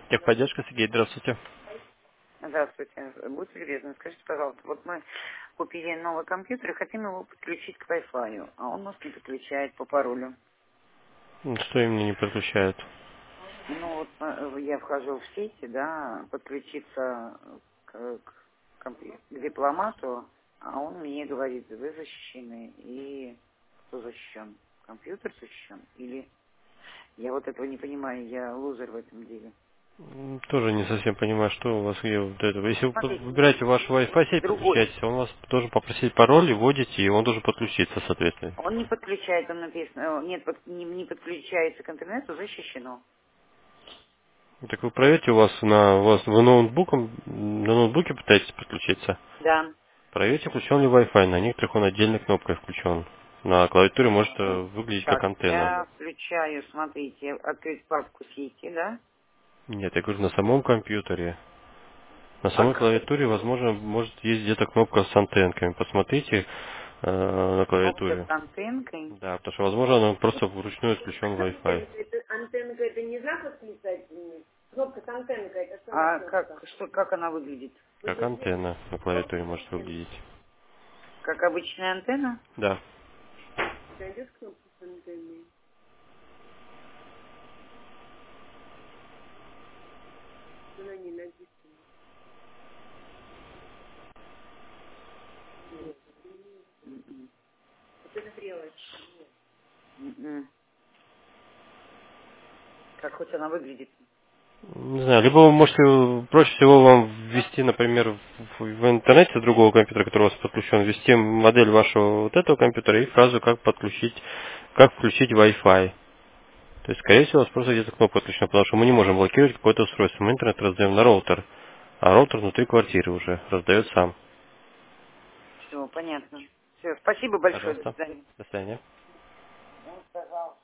Техподдержка, Сергей, здравствуйте. Здравствуйте. Будьте любезны, скажите, пожалуйста, вот мы купили новый компьютер и хотим его подключить к Wi-Fi, а он нас не подключает по паролю. Что именно не подключает? Ну вот я вхожу в сети, да, подключиться к дипломату, а он мне говорит, вы защищены. И кто защищен? Компьютер защищен? Или я вот этого не понимаю, я лузер в этом деле. Тоже не совсем понимаю, что у вас где вот это. Если вы Смотрите, выбираете вашу Wi-Fi сеть, другой. подключаетесь, он вас должен попросить пароль и вводите, и он должен подключиться, соответственно. Он не подключает, он написано, нет, не подключается к интернету, защищено. Так вы проверьте, у вас вы на ноутбуке пытаетесь подключиться. Да. Проверьте, включен ли Wi-Fi. На некоторых он отдельной кнопкой включен. На клавиатуре может Ну, выглядеть как так, антенна. я включаю, смотрите, открыть папку сети, да? Нет, я говорю, на самом компьютере. На А самой как? клавиатуре, возможно, может есть где-то кнопка с антенками. Посмотрите на Кнопка клавиатуре. с антенкой. Да, потому что, возможно, она просто вручную отключен Wi-Fi. Антенка это не запуск писать? Кнопка с антенкой, это что за А кнопка? как она выглядит? Как антенна на клавиатуре может выглядеть. Как обычная антенна? Да. Найдешь кнопку с антенной? Она не написана. М-м. Вот это стрелочка. М-м. Как хоть она выглядит? Не знаю, либо вы можете, проще всего вам ввести, например, в интернете другого компьютера, который у вас подключен, ввести модель вашего вот этого компьютера и фразу, как включить Wi-Fi. То есть, скорее всего, у вас просто где-то кнопка отключена, потому что мы не можем блокировать какое-то устройство. Мы интернет раздаем на роутер, а роутер внутри квартиры уже раздает сам. Все, понятно. Все, спасибо большое, до Пожалуйста. свидания. До свидания. Он сказал,